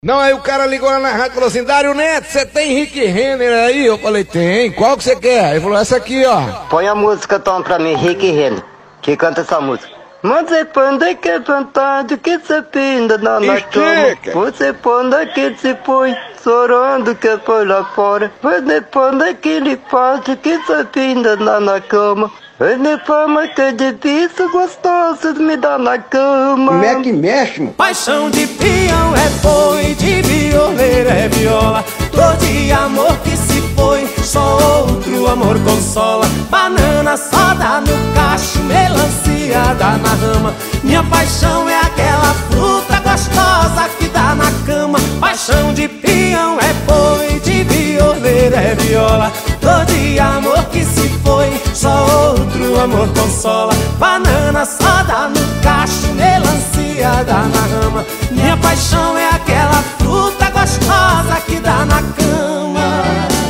Não, aí o cara ligou lá na rádio e falou assim: Dário Neto, você tem Rick Renner aí? Eu falei: tem, qual que você quer? Aí ele falou: essa aqui, ó. Põe a música, Tom, pra mim, Rick Renner, que canta essa música. Você põe que é vontade que você pinda na cama. Você põe que se põe chorando que foi lá fora. Você põe aquele passo que você pinda na cama. Você fama que é difícil, gostoso de me dar na cama. Como é que mexe, mano? Paixão de peão é boi, de violeiro é viola. Dor de amor que se foi, só outro amor consola. Banana só dá no cacho, melancia dá na rama. Minha paixão é aquela fruta gostosa que dá na cama. Paixão de peão é boi, de violeiro é viola. Dor de amor que se foi, só outro amor consola. Banana só dá no cacho, melancia dá na rama. Minha paixão é aquela fruta gostosa que dá na cama.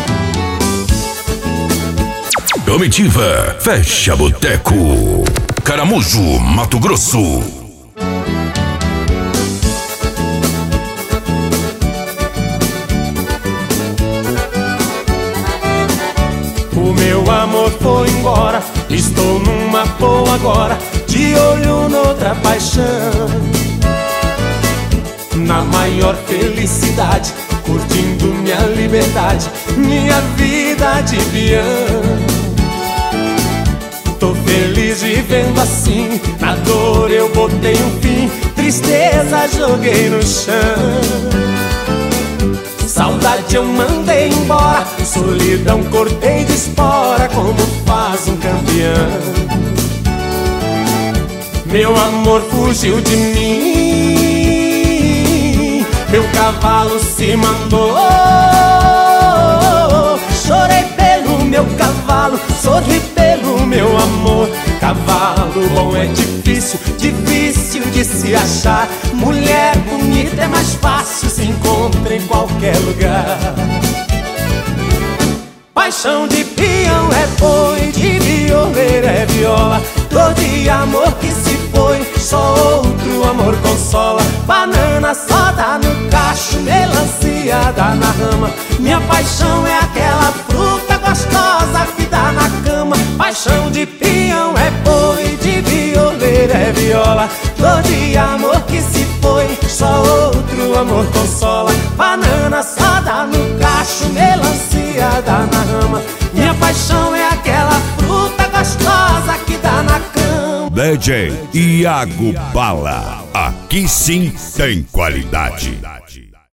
Comitiva Fecha Boteco, Caramujo, Mato Grosso. O meu amor foi embora, estou numa boa agora, de olho noutra paixão. Na maior felicidade, curtindo minha liberdade, minha vida de peão. Tô feliz vivendo assim, na dor eu botei um fim, tristeza joguei no chão. Saudade eu mandei embora, solidão cortei de espora, como faz um campeão. Meu amor fugiu de mim, meu cavalo se mandou. Chorei pelo meu cavalo, sorri pelo meu amor. Cavalo bom é difícil, difícil de se achar. Mulher bonita é mais fácil, se encontra em qualquer lugar. Paixão de peão é boi, de violeiro é viola. Dor de amor que se foi, só outro amor consola. Banana só dá no cacho, melancia dá na rama. Minha paixão é aquela fruta gostosa que dá na cama. Paixão de peão é boi, de violeiro é viola. Dor de amor que se foi, só outro amor consola. Banana só dá no cacho, melancia dá na rama. Minha paixão é aquela fruta gostosa que dá na cama. DJ Iago Bala, aqui sim tem qualidade.